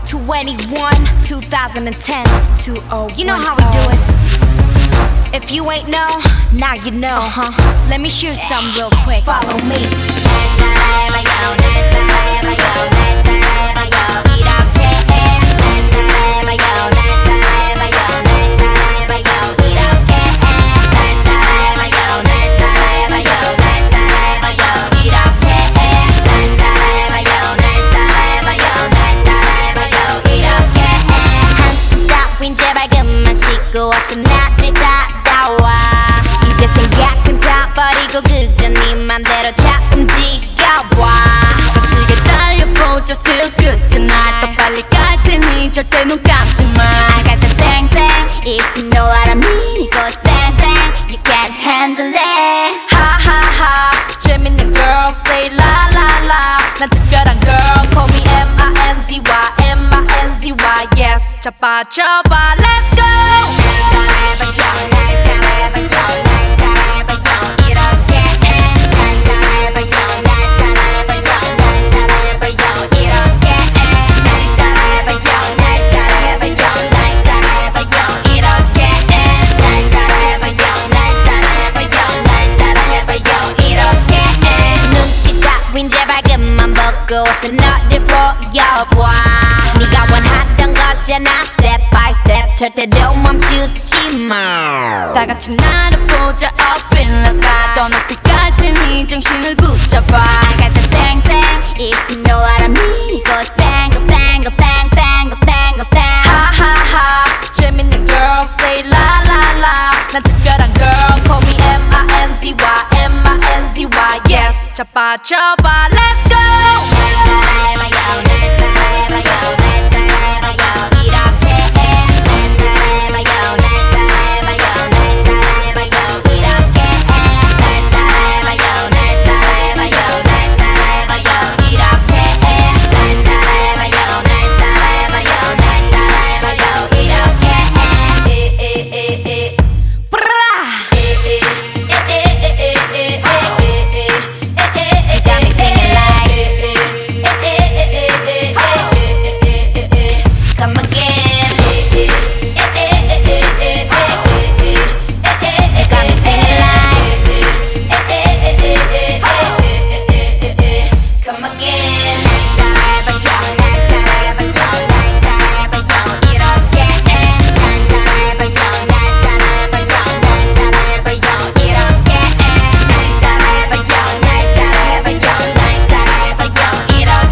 21, 2010, 201. You know how we do it. If you ain't know, now you know. Let me shoot some real quick. Follow me. 나를 따라와 이제 생각은 다 버리고 그저 네 맘대로 자 움직여봐 거칠게 달려보자 feels good tonight 더 빨리 갈 테니 절대 눈 감지 마 I got the bang bang if you know what I mean it goes bang bang you can't handle it 하하하 재밌는 girl say la la la 난 특별한 girl call me M-I-N-Z-Y M-I-N-Z-Y yes 자빠져봐 let's go 옷은 너를 보여봐 네가 원하던 거잖아 step by step 절대로 멈추지 마 다같이 나를 보자 up in the sky 더 높이 갈 테니 정신을 붙잡아 I got the bang bang if you know what I mean it goes bang bang bang bang bang bang 하하하 재밌는 girl say la la la 난 특별한 girl call me M-I-N-Z-Y M-I-N-Z-Y yes 자빠져봐 let's go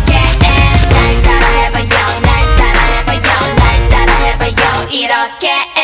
이렇게